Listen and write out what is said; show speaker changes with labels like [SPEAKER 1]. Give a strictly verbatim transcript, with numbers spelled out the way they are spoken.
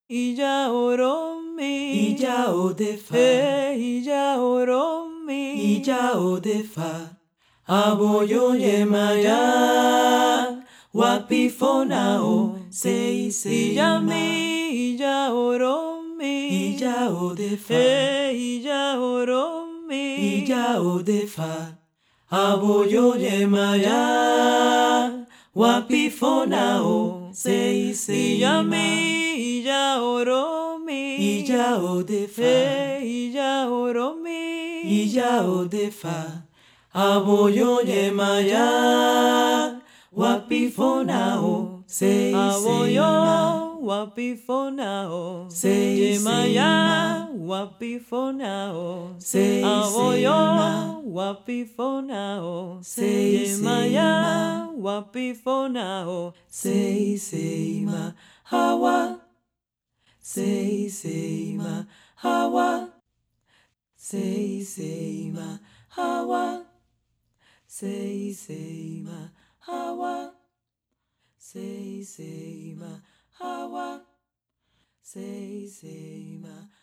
[SPEAKER 1] Ija oromi,
[SPEAKER 2] Ija odefa,
[SPEAKER 1] hey, ija oromi,
[SPEAKER 2] Ija odefa, aboyo yemaya, wapifona o, sei sei
[SPEAKER 1] ija
[SPEAKER 2] ma.
[SPEAKER 1] mi, ija oromi,
[SPEAKER 2] Ija odefa,
[SPEAKER 1] hey, ija oromi,
[SPEAKER 2] Ija odefa, aboyo yemaya, wapifona o, sei sei
[SPEAKER 1] ija
[SPEAKER 2] ma.
[SPEAKER 1] mi, ija oromi,
[SPEAKER 2] Ija odefa,
[SPEAKER 1] hey, ija oromi,
[SPEAKER 2] Ija odefa, aboyo yemaya, wapifona o, sei sei
[SPEAKER 1] aboyo
[SPEAKER 2] ma.
[SPEAKER 1] wapifonao,
[SPEAKER 2] Sei
[SPEAKER 1] yemaya
[SPEAKER 2] sei ma.
[SPEAKER 1] wapifonao,
[SPEAKER 2] Sei sei
[SPEAKER 1] aboyo
[SPEAKER 2] ma.
[SPEAKER 1] wapifonao,
[SPEAKER 2] Sei sei
[SPEAKER 1] yemaya
[SPEAKER 2] ma.
[SPEAKER 1] wapifonao,
[SPEAKER 2] Sei sei ma. Hawa. Sei sei ma. Hawa. Sei sei ma. Hawa. Sei sei ma. Hawa. Sei sei ma. Hawa. Sei sei ma.